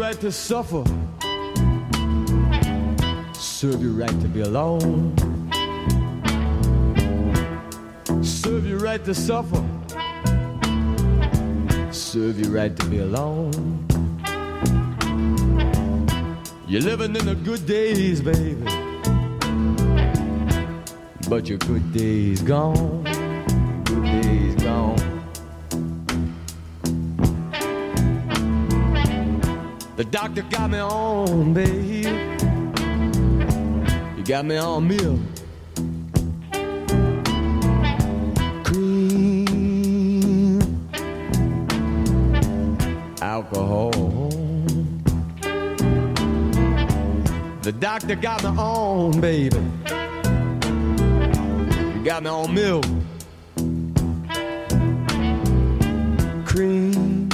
right to suffer. Serve you right to be alone. Serve you right to suffer. Serve you right to be alone. You're living in the good days, baby, but your good days gone. Good days gone. The doctor got me on, baby. You got me on milk, cream, alcohol. The doctor got me on, baby. You got me on milk, cream,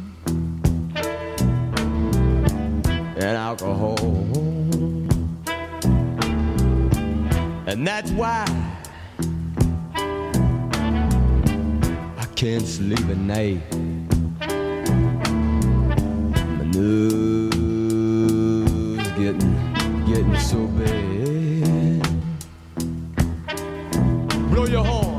and alcohol. And that's why I can't sleep at night. My nerves getting so bad. Blow your horn.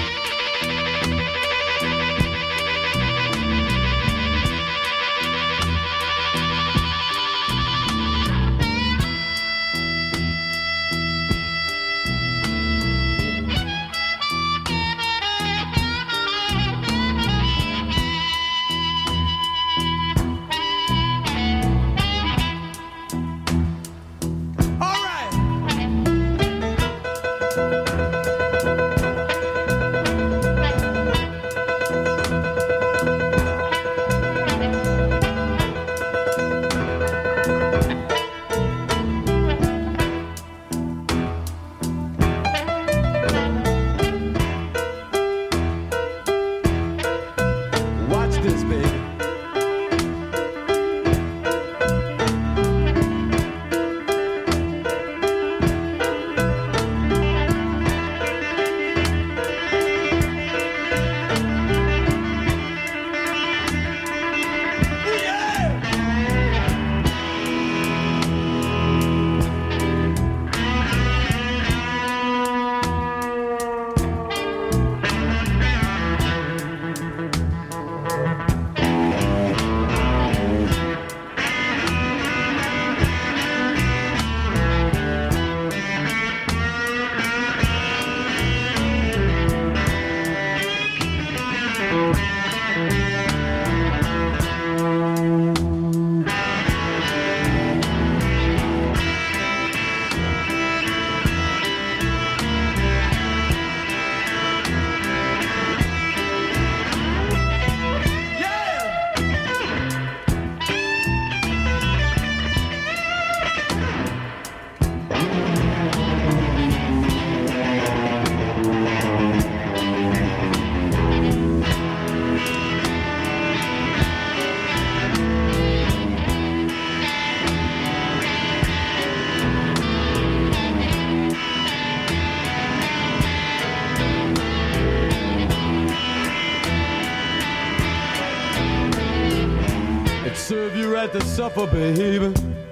To suffer, baby.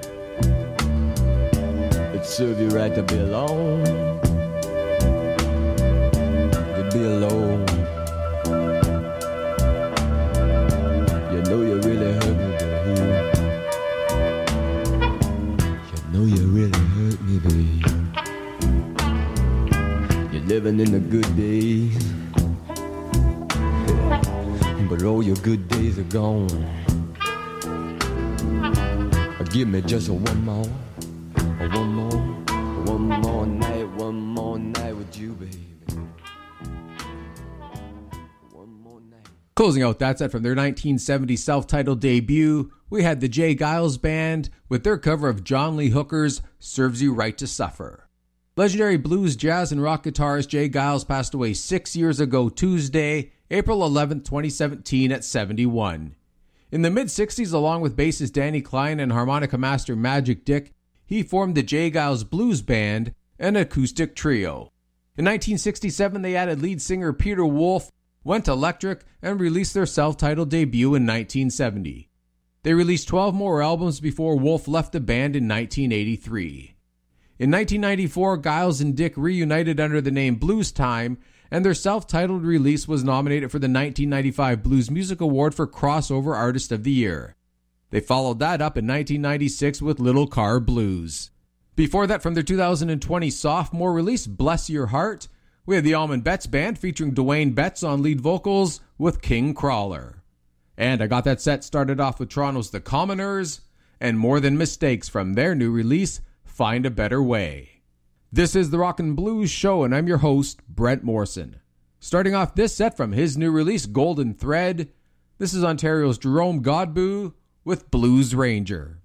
It serve you right to be alone. To be alone. You know you really hurt me, baby. You know you really hurt me, baby. You're living in the good days, but all your good days are gone. Give me just one more night with you, baby. One more night. Closing out that set from their 1970 self-titled debut, we had the J. Geils Band with their cover of John Lee Hooker's Serves You Right to Suffer. Legendary blues, jazz, and rock guitarist J. Geils passed away 6 years ago Tuesday, April 11, 2017 at 71. In the mid-60s, along with bassist Danny Klein and harmonica master Magic Dick, he formed the J. Geils Blues Band, an acoustic trio. In 1967, they added lead singer Peter Wolf, went electric, and released their self-titled debut in 1970. They released 12 more albums before Wolf left the band in 1983. In 1994, Giles and Dick reunited under the name Blues Time, and their self-titled release was nominated for the 1995 Blues Music Award for Crossover Artist of the Year. They followed that up in 1996 with Little Car Blues. Before that, from their 2020 sophomore release, Bless Your Heart, we had the Almond Betts Band featuring Dwayne Betts on lead vocals with King Crawler. And I got that set started off with Toronto's The Commoners and More Than Mistakes from their new release, Find a Better Way. This is the Rockin' Blues Show, and I'm your host, Brent Morrison. Starting off this set from his new release, Golden Thread, this is Ontario's Jerome Godbout with Blues Ranger.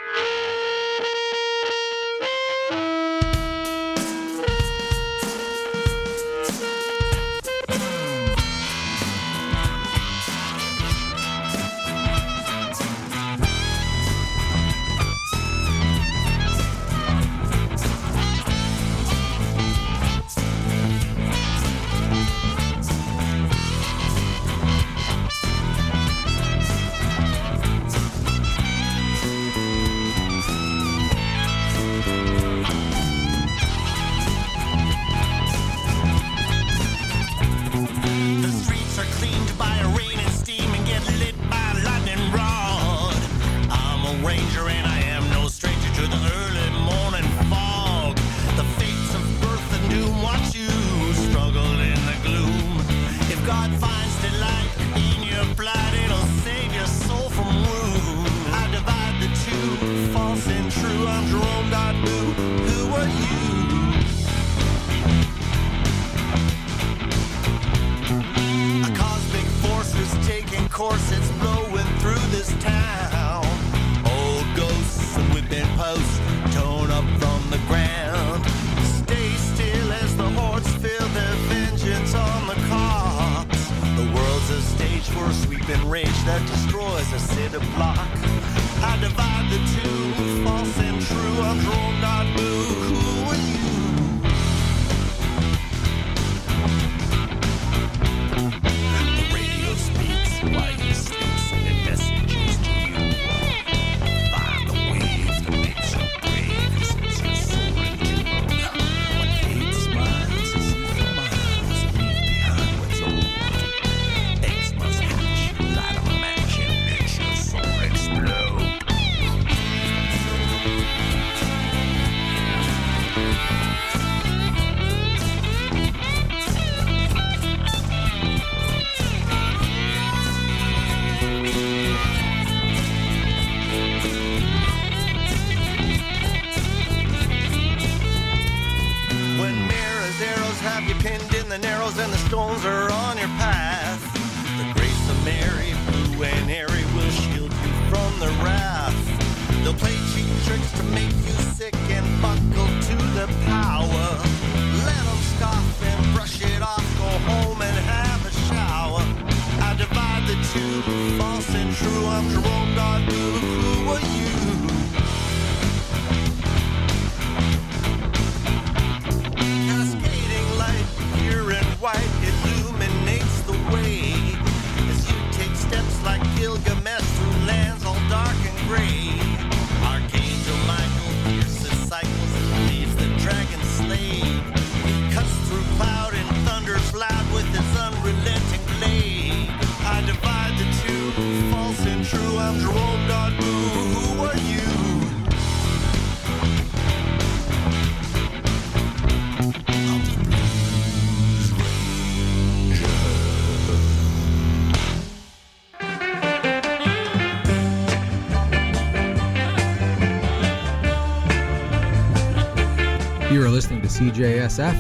You are listening to CJSF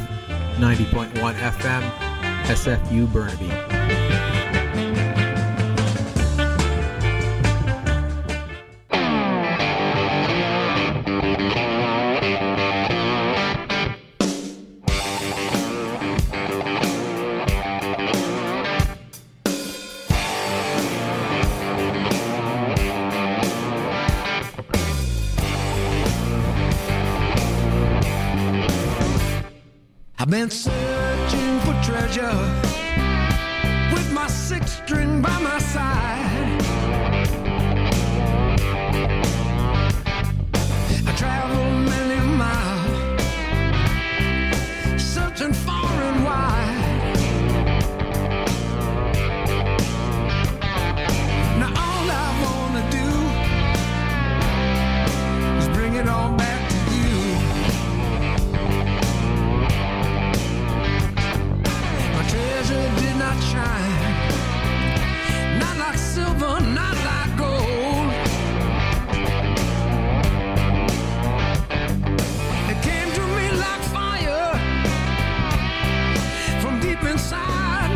90.1 FM, SFU Burnaby. I've been searching for treasure with my six string by my side.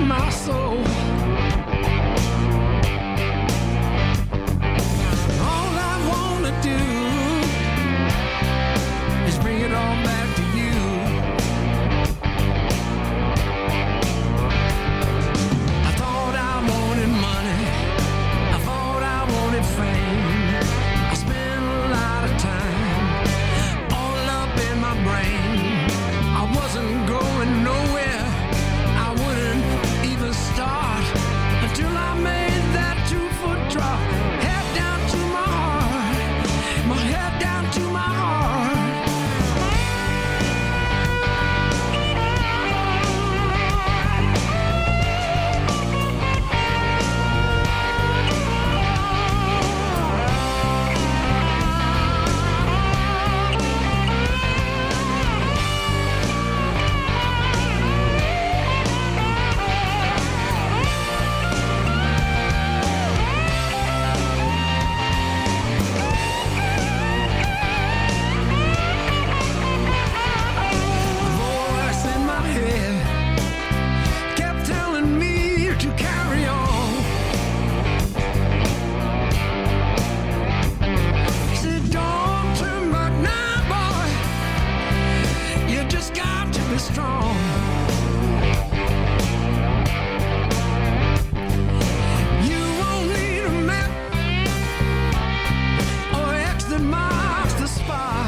my soul. All I wanna do is bring it all back to you. I thought I wanted money, I thought I wanted fame. I spent a lot of time all up in my brain. I wasn't going nowhere, I wouldn't even start until I made that 2-foot drop. Head down to my heart, my head down to my heart. Voice in my head kept telling me to carry on. Said, don't turn back now, boy. You just got to be strong. You won't need a map or X that marks the spot.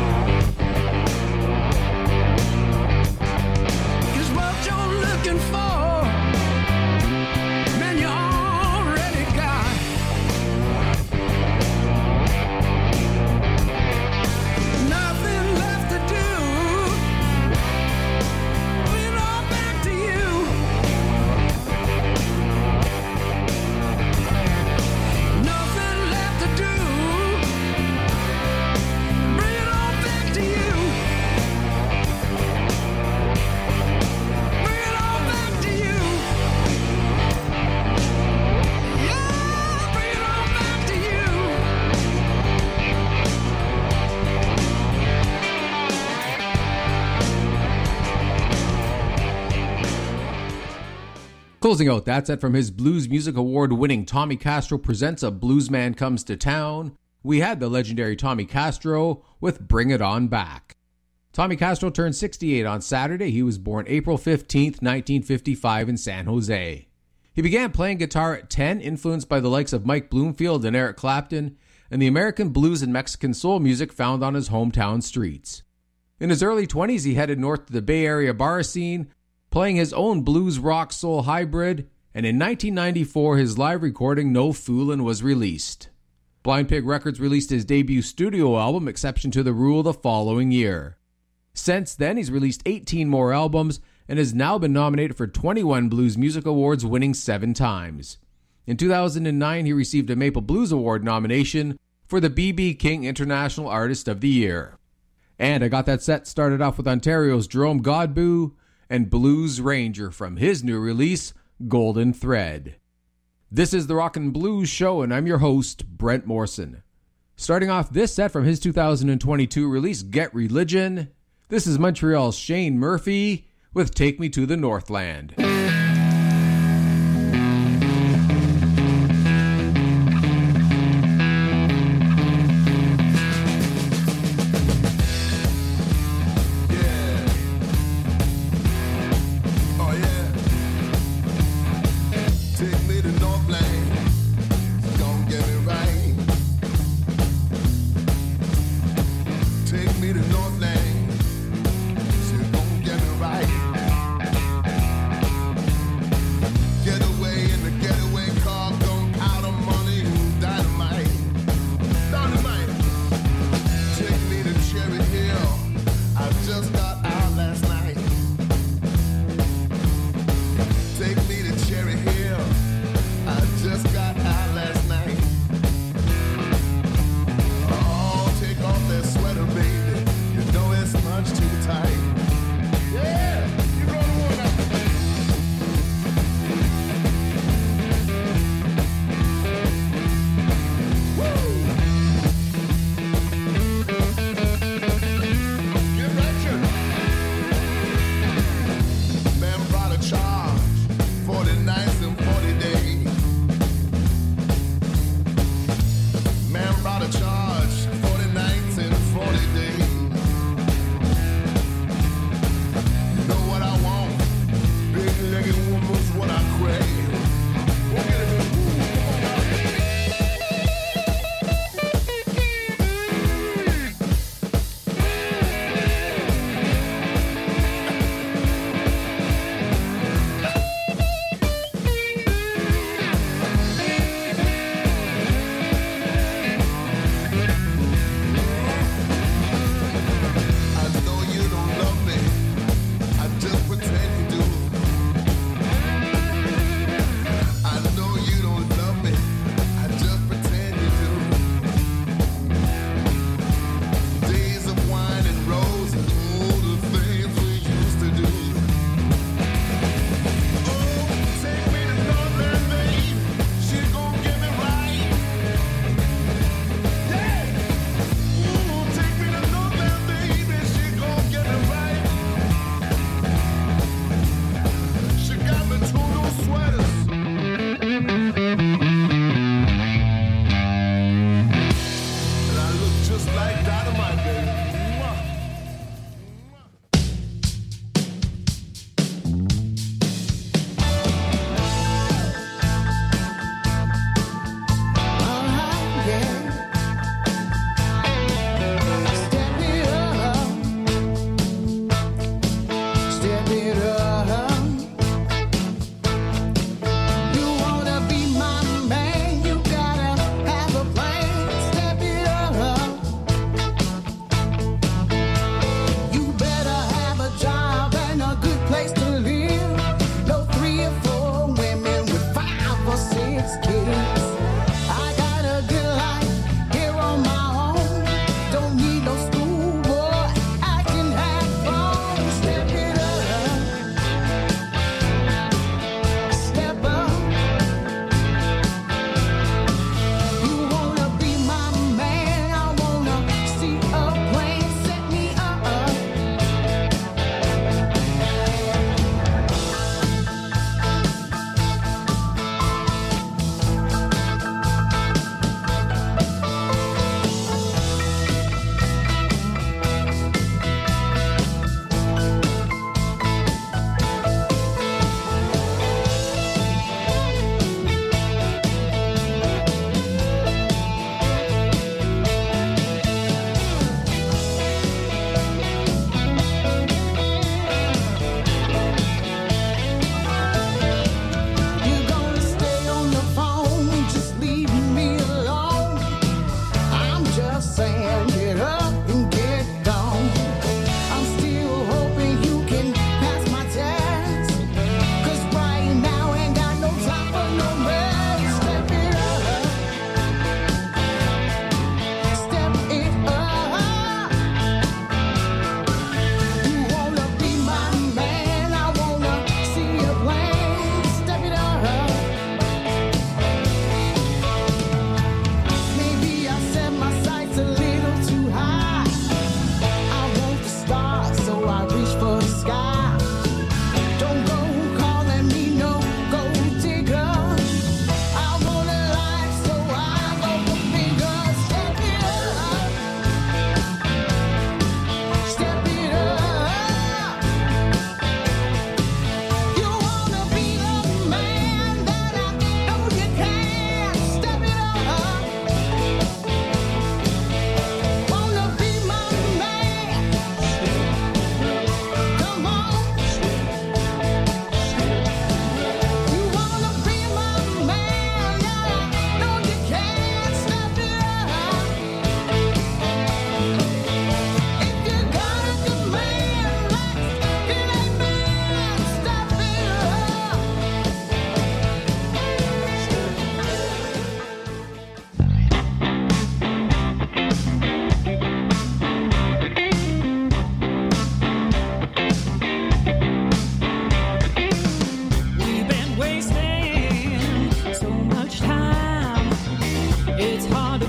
'Cause what you're looking for, man, you already got. Nothing left to do. Bring it all back to you. Nothing left to do. Bring it all back to you. Bring it all back to you. Yeah, bring it all back to you. Closing out that set from his Blues Music Award winning Tommy Castro Presents A Bluesman Comes to Town, we had the legendary Tommy Castro with Bring It On Back. Tommy Castro turned 68 on Saturday. He was born April 15th, 1955 in San Jose. He began playing guitar at 10, influenced by the likes of Mike Bloomfield and Eric Clapton, and the American blues and Mexican soul music found on his hometown streets. In his early 20s, he headed north to the Bay Area bar scene, playing his own blues rock soul hybrid, and in 1994 his live recording No Foolin' was released. Blind Pig Records released his debut studio album, Exception to the Rule, the following year. Since then, he's released 18 more albums and has now been nominated for 21 Blues Music Awards, winning 7 times. In 2009, he received a Maple Blues Award nomination for the B.B. King International Artist of the Year. And I got that set started off with Ontario's Jerome Godbout and Blues Ranger from his new release, Golden Thread. This is the Rockin' Blues Show, and I'm your host, Brent Morrison. Starting off this set from his 2022 release, Get Religion, this is Montreal's Shane Murphy with Take Me to the Northland. Northland, so don't get me right.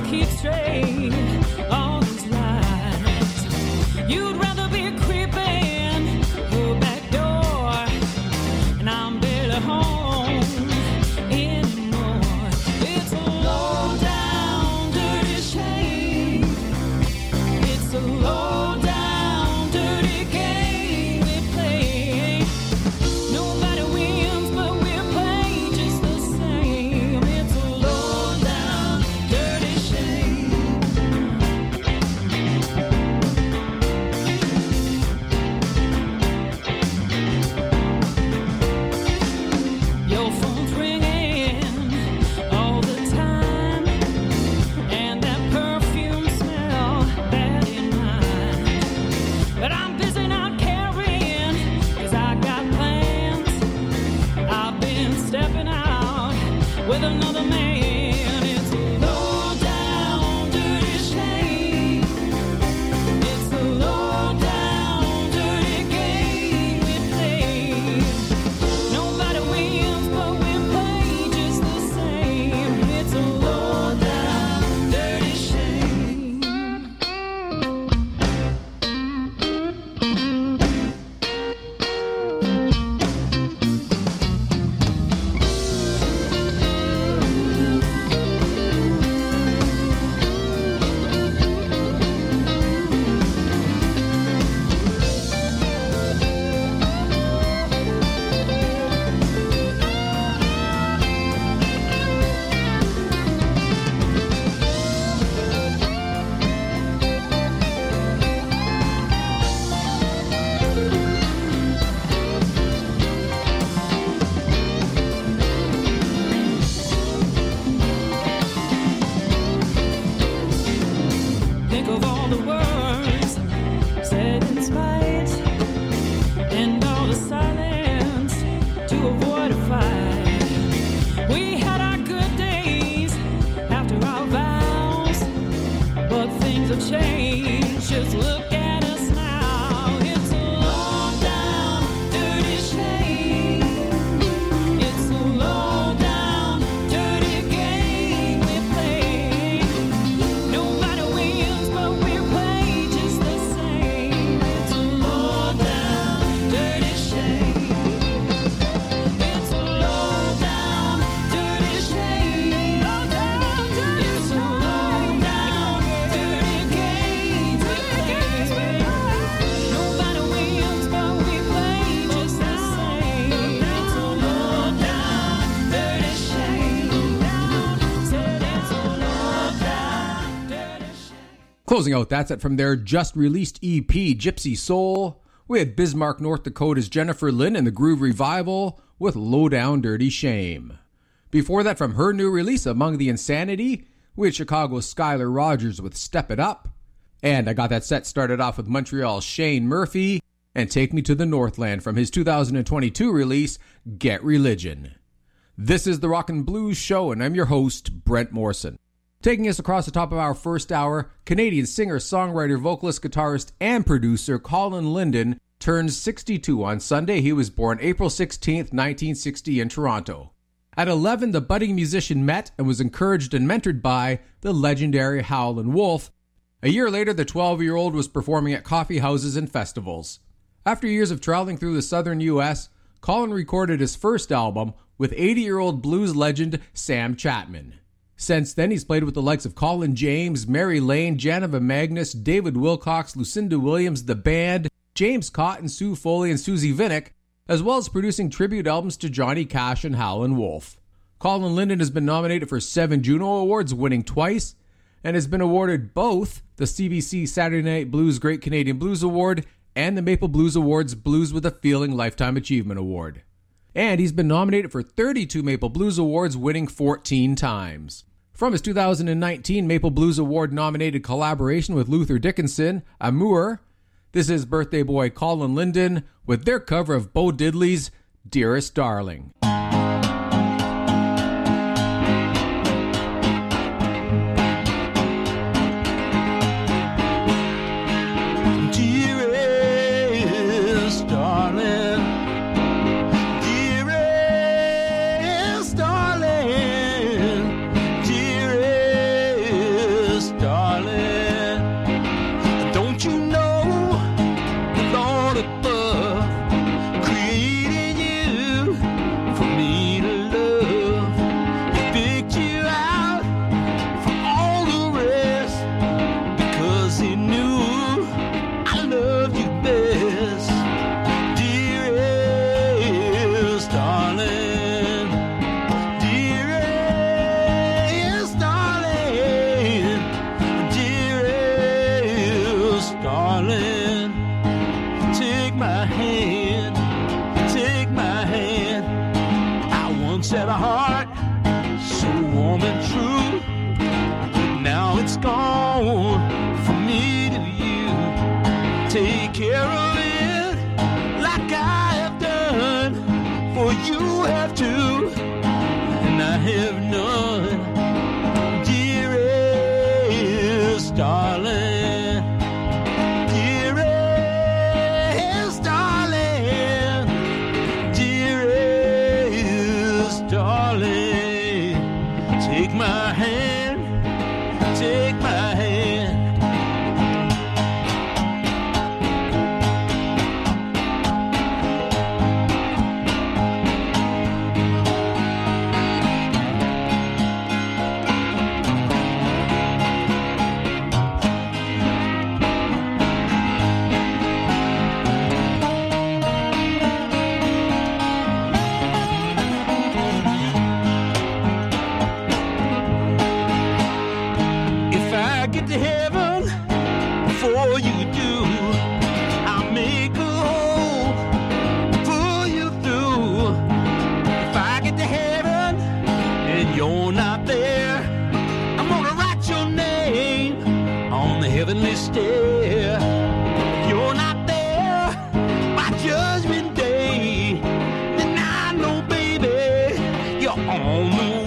keep straight all these lies. You'd rather be creeping her back door, and I'm barely home anymore. It's a low down dirty shame. It's a low down dirty game we play. Nobody wins, but we play just the same. It's a low down dirty shame. Your phone's ringing all the time, and that perfume smell bad in mine. But I'm busy not caring, 'cause I got plans. I've been stepping out with another man. It's a low down dirty shame. It's a low down dirty game we play. Nobody wins, but we play just the same. It's a low down dirty shame. Think of all the words said in spite, and all the silence to avoid a fight. We had our good days after our vows, but things have changed. Just look at us now. It's a low down dirty shame. It's a low down dirty game we play. Nobody wins, but we play just the same. It's a low down dirty shame. It's a low down dirty shame. It's a low down dirty game we play. Nobody wins, but we play just the same. It's a low down dirty shame. Said it's a low down dirty shame. Closing out that set from their just released EP, Gypsy Soul, we had Bismarck, North Dakota's Jennifer Lynn and the Groove Revival with Low Down Dirty Shame. Before that, from her new release, Among the Insanity, we had Chicago's Skylar Rogers with Step It Up. And I got that set started off with Montreal's Shane Murphy and Take Me to the Northland from his 2022 release, Get Religion. This is the Rockin' Blues Show, and I'm your host, Brent Morrison. Taking us across the top of our first hour, Canadian singer, songwriter, vocalist, guitarist, and producer Colin Linden turns 62 on Sunday. He was born April 16th, 1960 in Toronto. At 11, the budding musician met and was encouraged and mentored by the legendary Howlin' Wolf. A year later, the 12-year-old was performing at coffee houses and festivals. After years of traveling through the southern U.S., Colin recorded his first album with 80-year-old blues legend Sam Chapman. Since then, he's played with the likes of Colin James, Mary Lane, Janiva Magnus, David Wilcox, Lucinda Williams, The Band, James Cotton, Sue Foley, and Susie Vinnick, as well as producing tribute albums to Johnny Cash and Howlin' Wolf. Colin Linden has been nominated for 7 Juno Awards, winning twice, and has been awarded both the CBC Saturday Night Blues Great Canadian Blues Award and the Maple Blues Awards Blues with a Feeling Lifetime Achievement Award. And he's been nominated for 32 Maple Blues Awards, winning 14 times. From his 2019 Maple Blues Award nominated collaboration with Luther Dickinson, Amour, this is birthday boy Colin Linden with their cover of Bo Diddley's Dearest Darling. Dearest darling, dearest darling, dearest heart, so warm and true. But now it's gone from me to you. Take care of it like I have done, for you have two, and I have none. Dearest darling, dearest darling, dearest darling, take my hand, take my hand. If I get to heaven before you do, I'll make a hole, pull you through. If I get to heaven and you're not there, I'm gonna write your name on the heavenly stair. If you're not there by judgment day, then I know, baby, you're on the way.